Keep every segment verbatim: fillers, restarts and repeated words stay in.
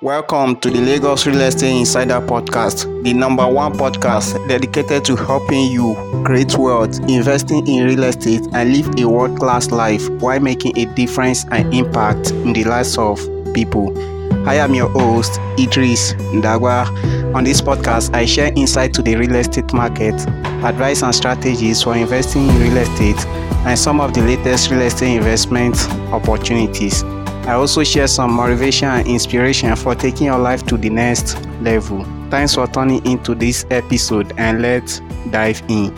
Welcome to the Lagos Real Estate Insider Podcast, the number one podcast dedicated to helping you create wealth, investing in real estate, and live a world-class life while making a difference and impact in the lives of people. I am your host, Idris Ndagwa. On this podcast, I share insight to the real estate market, advice and strategies for investing in real estate, and some of the latest real estate investment opportunities. I also share some motivation and inspiration for taking your life to the next level. Thanks for tuning into this episode, and let's dive in.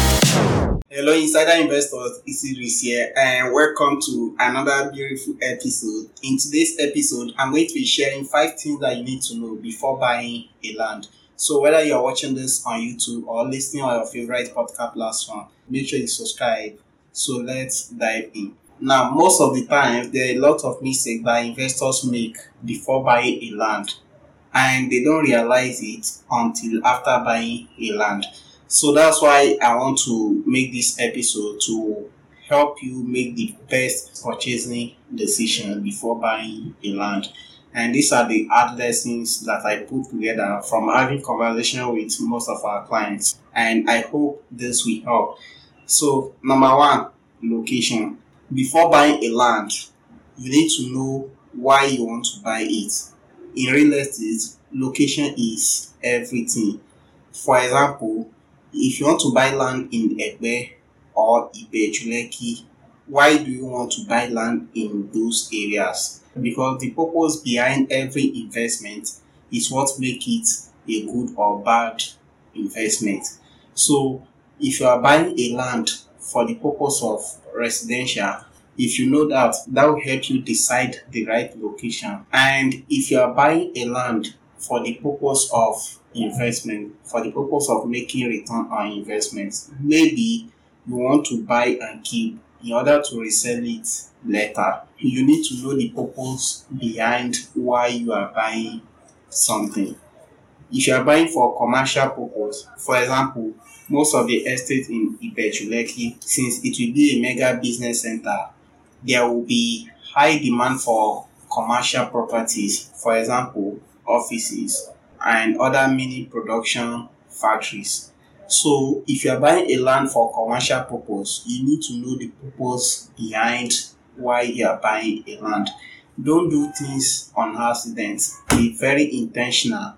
Hello, Insider Investors. It's Idris here, and welcome to another beautiful episode. In today's episode, I'm going to be sharing five things that you need to know before buying a land. So whether you're watching this on YouTube or listening on your favorite podcast platform, make sure you subscribe. So let's dive in. Now, most of the time, there are a lot of mistakes that investors make before buying a land, and they don't realize it until after buying a land. So that's why I want to make this episode to help you make the best purchasing decision before buying a land. And these are the hard lessons that I put together from having conversation with most of our clients, and I hope this will help. So, number one, location. Before buying a land, you need to know why you want to buy it. In real estate, location is everything. For example, if you want to buy land in Egbe or Ibeju-Lekki, why do you want to buy land in those areas? Because the purpose behind every investment is what makes it a good or bad investment. So, if you are buying a land for the purpose of residential, if you know that, that will help you decide the right location. And if you are buying a land for the purpose of investment, for the purpose of making return on investment, maybe you want to buy and keep in order to resell it later. You need to know the purpose behind why you are buying something. If you are buying for commercial purpose, for example, most of the estates in Ibeju-Lekki, since it will be a mega business center, there will be high demand for commercial properties, for example, offices and other mini production factories. So, if you are buying a land for commercial purpose, you need to know the purpose behind why you are buying a land. Don't do things on accident. Be very intentional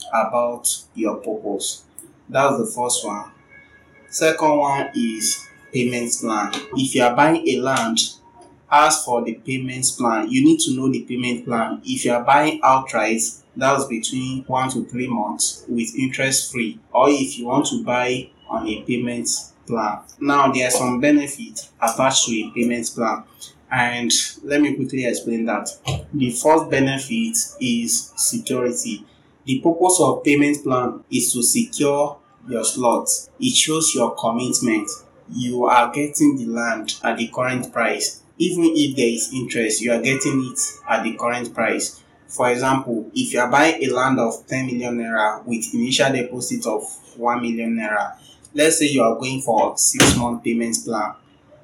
about your purpose. That's the first one. Second one is payment plan. If you are buying a land, ask for the payment plan. You need to know the payment plan. If you are buying outright, that's between one to three months with interest free, or if you want to buy on a payment plan. Now, there are some benefits attached to a payment plan, and let me quickly explain that. The first benefit is security. The purpose of payment plan is to secure your slots. It shows your commitment. You are getting the land at the current price. Even if there is interest, you are getting it at the current price. For example, if you are buying a land of ten million naira with initial deposit of one million naira, let's say you are going for six month payment plan.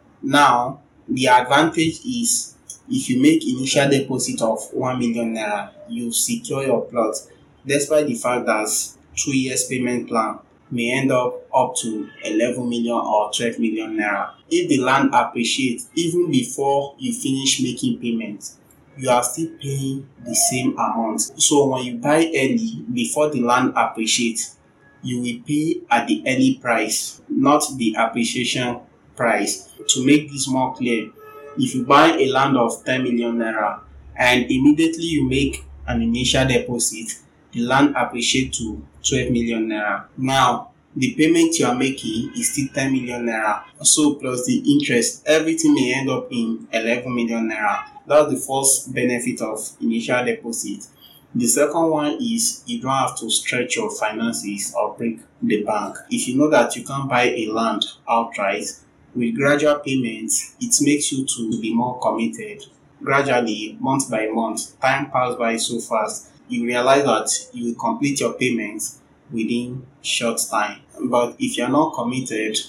Now, the advantage is if you make initial deposit of one million naira, you secure your plot, despite the fact that two years payment plan may end up up to eleven million or twelve million naira. If the land appreciates even before you finish making payments, you are still paying the same amount. So when you buy early before the land appreciates, you will pay at the early price, not the appreciation price. To make this more clear, if you buy a land of ten million naira and immediately you make an initial deposit, the land appreciates to twelve million naira. Now, the payment you are making is still ten million naira. So, plus the interest, everything may end up in eleven million naira. That's the first benefit of initial deposit. The second one is you don't have to stretch your finances or break the bank. If you know that you can't buy a land outright, with gradual payments, it makes you to be more committed. Gradually, month by month, time passes by so fast. You realize that you will complete your payments within short time. But if you're not committed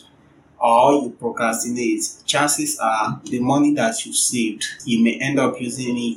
or you procrastinate, chances are the money that you saved, you may end up using it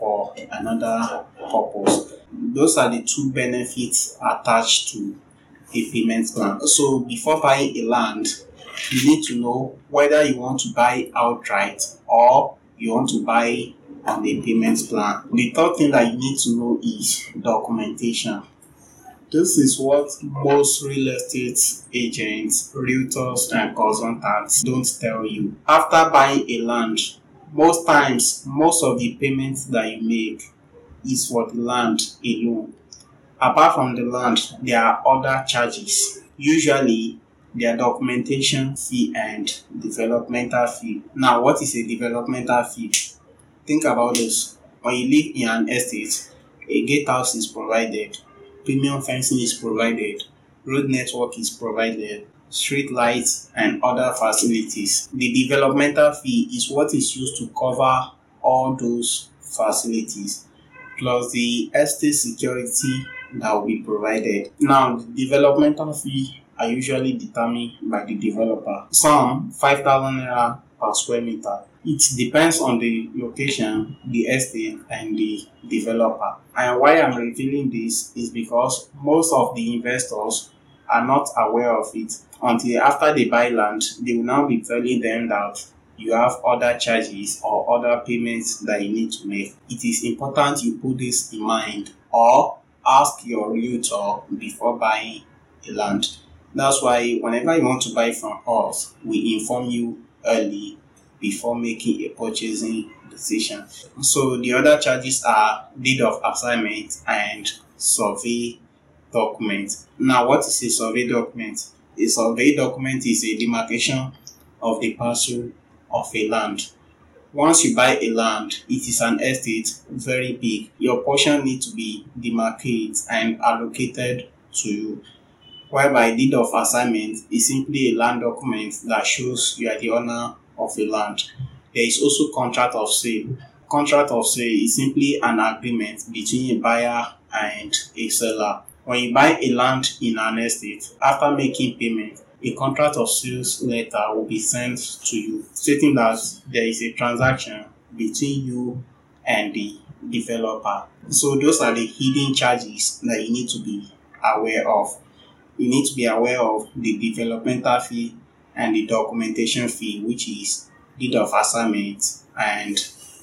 for another purpose. Those are the two benefits attached to a payment plan. So before buying a land, you need to know whether you want to buy outright or you want to buy on a payment plan. The third thing that you need to know is documentation. This is what most real estate agents, realtors, and consultants don't tell you. After buying a land, most times, most of the payments that you make is for the land alone. Apart from the land, there are other charges. Usually, there are documentation fee and developmental fee. Now, what is a developmental fee? Think about this. When you live in an estate, a gatehouse is provided, premium fencing is provided, road network is provided, street lights, and other facilities. The developmental fee is what is used to cover all those facilities, plus the estate security that will be provided. Now, the developmental fee are usually determined by the developer. Some five thousand naira per square meter. It depends on the location, the estate, and the developer. And why I'm revealing this is because most of the investors are not aware of it until after they buy land. They will now be telling them that you have other charges or other payments that you need to make. It is important you put this in mind or ask your realtor before buying a land. That's why whenever you want to buy from us, we inform you early before making a purchasing decision. So the other charges are deed of assignment and survey document. Now, what is a survey document? A survey document is a demarcation of the parcel of a land. Once you buy a land, it is an estate very big. Your portion needs to be demarcated and allocated to you. Whereby deed of assignment is simply a land document that shows you are the owner of a land. There is also contract of sale. Contract of sale is simply an agreement between a buyer and a seller. When you buy a land in an estate, after making payment, a contract of sales letter will be sent to you stating that there is a transaction between you and the developer. So those are the hidden charges that you need to be aware of. You need to be aware of the developmental fee and the documentation fee, which is deed of assignment and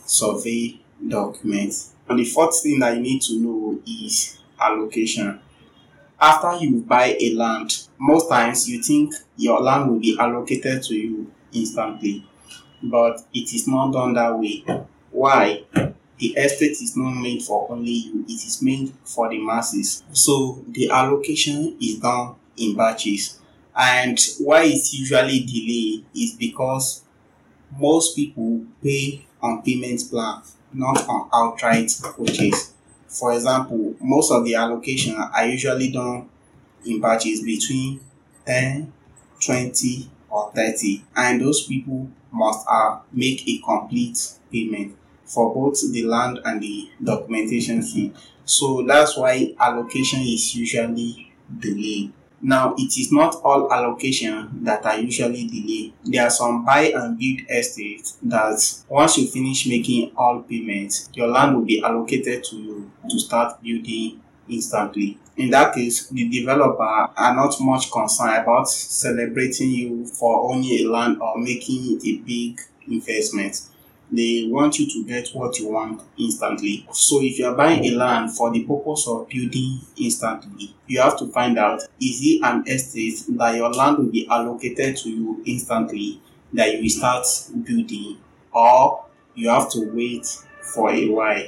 survey documents. And the fourth thing that you need to know is allocation. After you buy a land, most times you think your land will be allocated to you instantly, but it is not done that way. Why? The estate is not made for only you, it is made for the masses. So the allocation is done in batches. And why it's usually delayed is because most people pay on payment plan, not on outright purchase. For example, most of the allocation are usually done in batches between ten, twenty, or thirty, and those people must uh, make a complete payment for both the land and the documentation fee. So that's why allocation is usually delayed. Now, it is not all allocation that are usually delayed. There are some buy and build estates that once you finish making all payments, your land will be allocated to you to start building instantly. In that case, the developer are not much concerned about celebrating you for owning a land or making a big investment. They want you to get what you want instantly. So if you are buying a land for the purpose of building instantly, you have to find out, is it an estate that your land will be allocated to you instantly that you will start building, or you have to wait for a while?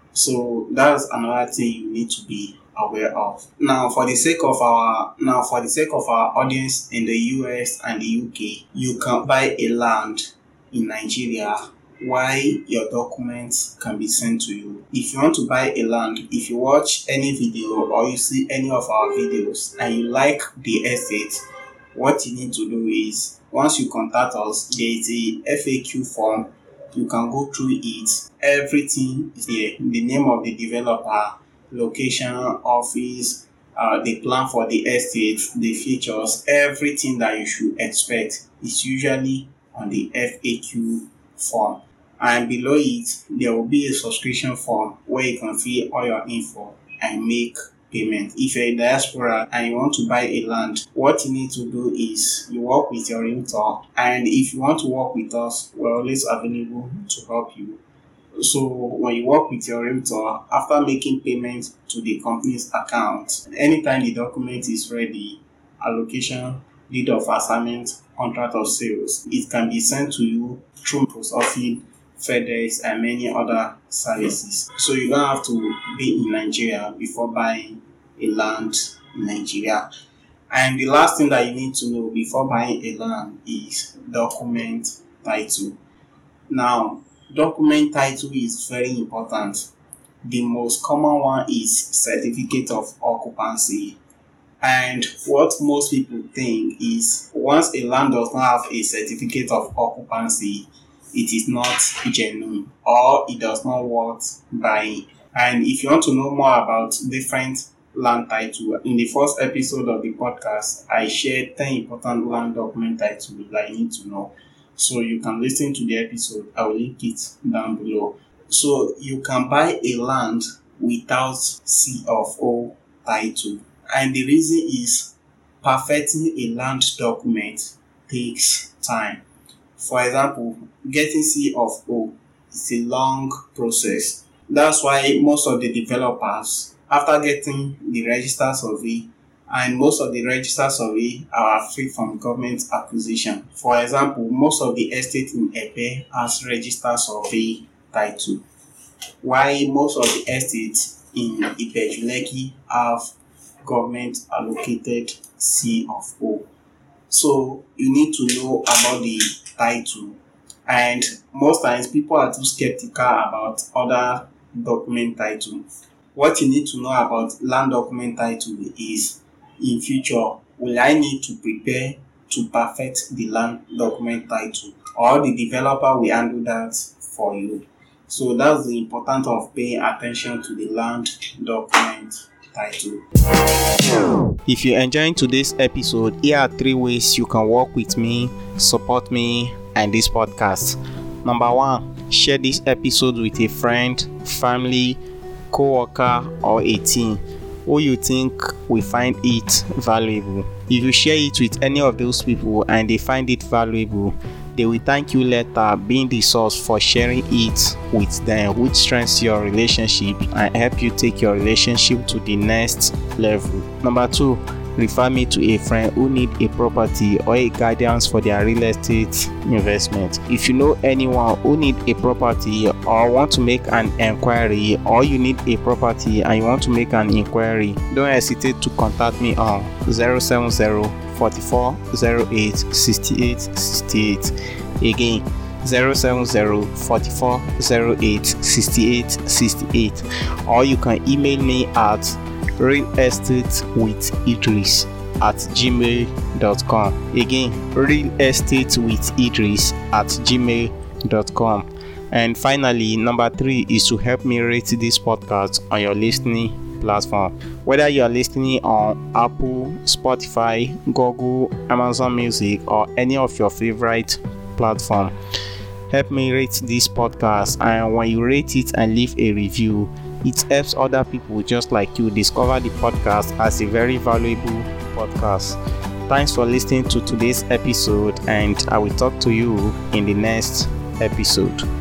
So that's another thing you need to be aware of. Now for the sake of our now for the sake of our audience in the U S and the U K, you can buy a land in Nigeria why your documents can be sent to you. If you want to buy a land, if you watch any video or you see any of our videos and you like the estate, what you need to do is, once you contact us, there is a F A Q form. You can go through it. Everything is there. The name of the developer, location, office, uh, the plan for the estate, the features, everything that you should expect is usually on the F A Q form. And below it, there will be a subscription form where you can fill all your info and make payment. If you're a diaspora and you want to buy a land, what you need to do is you work with your realtor, and if you want to work with us, we're always available to help you. So when you work with your realtor, after making payment to the company's account, anytime the document is ready, allocation, deed of assignment, contract of sales, it can be sent to you through post office, FedEx, and many other services. So you don't have to be in Nigeria before buying a land in Nigeria. And the last thing that you need to know before buying a land is document title. Now, document title is very important. The most common one is certificate of occupancy. And what most people think is once a land does not have a certificate of occupancy, it is not genuine or it does not worth buying. And if you want to know more about different land title, in the first episode of the podcast, I shared ten important land document titles that you need to know. So you can listen to the episode. I will link it down below. So you can buy a land without C of O title. And the reason is perfecting a land document takes time. For example, getting C of O is a long process. That's why most of the developers, after getting the register survey, and most of the register survey are free from government acquisition. For example, most of the estate in Epe has register survey title, while most of the estates in Ibeju-Lekki have government allocated C of O. So you need to know about the title, and most times people are too skeptical about other document title. What you need to know about land document title is, in future, will I need to prepare to perfect the land document title, or the developer will handle that for you? So that's the importance of paying attention to the land document title. If you're enjoying today's episode, here are three ways you can work with me, support me, and this podcast. Number one, share this episode with a friend, family, co-worker, or a team who you think will find it valuable. If you share it with any of those people and they find it valuable, they will thank you later, being the source for sharing it with them, which strengthens your relationship and help you take your relationship to the next level. Number two, refer me to a friend who need a property or a guidance for their real estate investment. If you know anyone who need a property or want to make an inquiry, or you need a property and you want to make an inquiry, don't hesitate to contact me on zero seven zero, four four zero eight, six eight six eight. Again, zero seven zero, four four zero eight, six eight six eight, or you can email me at real estate with idris at gmail dot com. Again, real estate with idris at gmail dot com. And finally, number three is to help me rate this podcast on your listening platform. Whether you are listening on Apple, Spotify, Google, Amazon Music, or any of your favorite platform, help me rate this podcast. And when you rate it and leave a review, it helps other people just like you discover the podcast as a very valuable podcast. Thanks for listening to today's episode, and I will talk to you in the next episode.